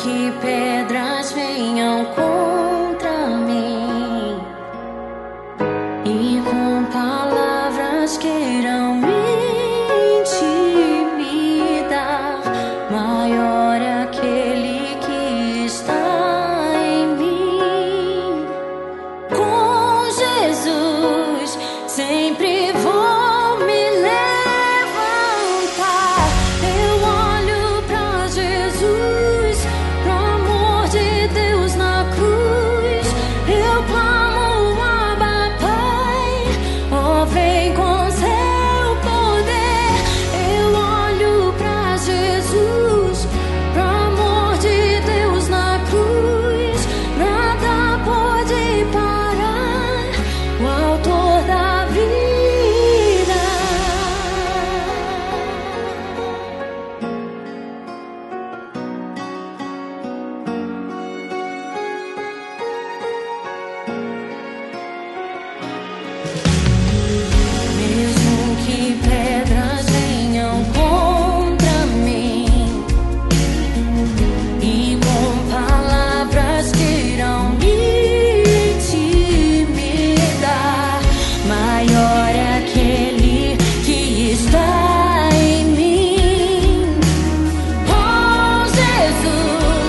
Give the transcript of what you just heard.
que pedras venham contra mim e com palavras queiram me intimidar, maior é aquele que está em mim. Com Jesus sempre vou me levantar. Eu olho pra Jesus, pro amor de Deus na cruz. Eu clamo, Abba, Pai, ó, vem com seu poder. Eu olho pra Jesus, pro amor de Deus na cruz. Nada pode parar o autor da vida. Mesmo que pedras venham contra mim e com palavras queiram me intimidar, maior é aquele que está em mim. Com Jesus